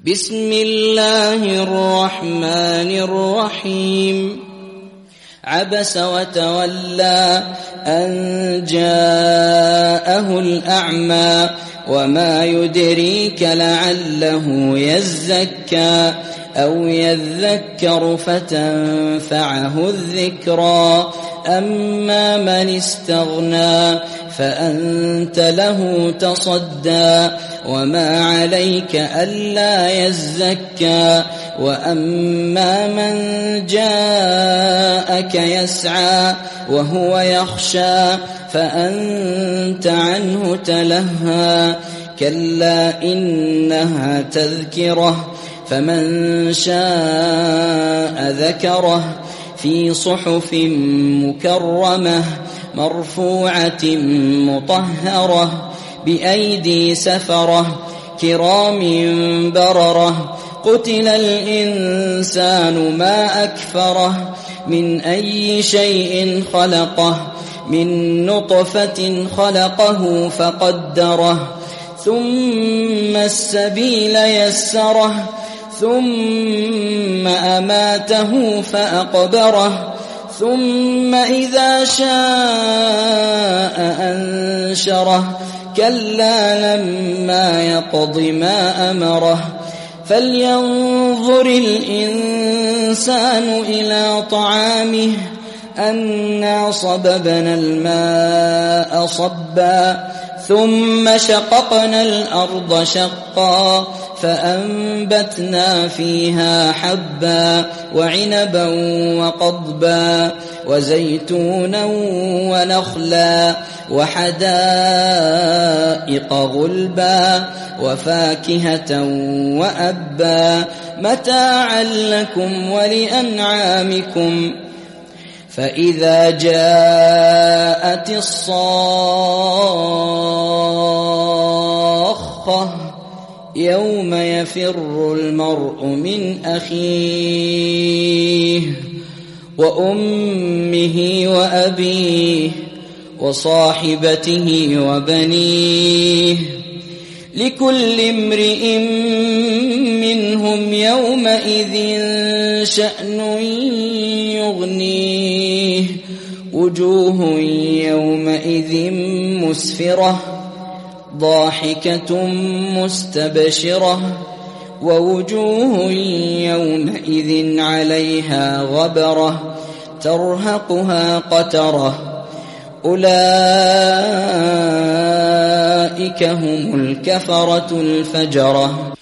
بسم الله الرحمن الرحيم عبس وتولى أن جاءه الأعمى وما يدريك لعله يزكى أو يذكر فتنفعه الذكرى أما من استغنى فأنت له تصدى وما عليك ألا يزكى وأما من جاءك يسعى وهو يخشى فأنت عنه تلهى كلا إنها تذكرة فمن شاء ذكره في صحف مكرمة مرفوعة مطهرة بأيدي سفرة كرام بررة قتل الإنسان ما أكفره من أي شيء خلقه من نطفة خلقه فقدره ثم السبيل يسره ثم أماته فأقبره ثم إذا شاء أنشره كلا لما يقض ما أمره فلينظر الإنسان إلى طعامه أنا صببنا الماء صبا ثم شققنا الأرض شقا فأنبتنا فيها حبا وعنبا وقضبا وزيتونا ونخلا وحدائق غلبا وفاكهة وأبا متاعا لكم ولأنعامكم فإذا جاءت الصاخة يوم يفر المرء من أخيه وأمه وأبيه وصاحبته وبنيه لكل امرئ منهم يومئذ شأن يغنيه وجوه يومئذ مسفرة ضاحكة مستبشرة ووجوه يومئذ عليها غبرة ترهقها قترة أولئك هم الكفرة الفجرة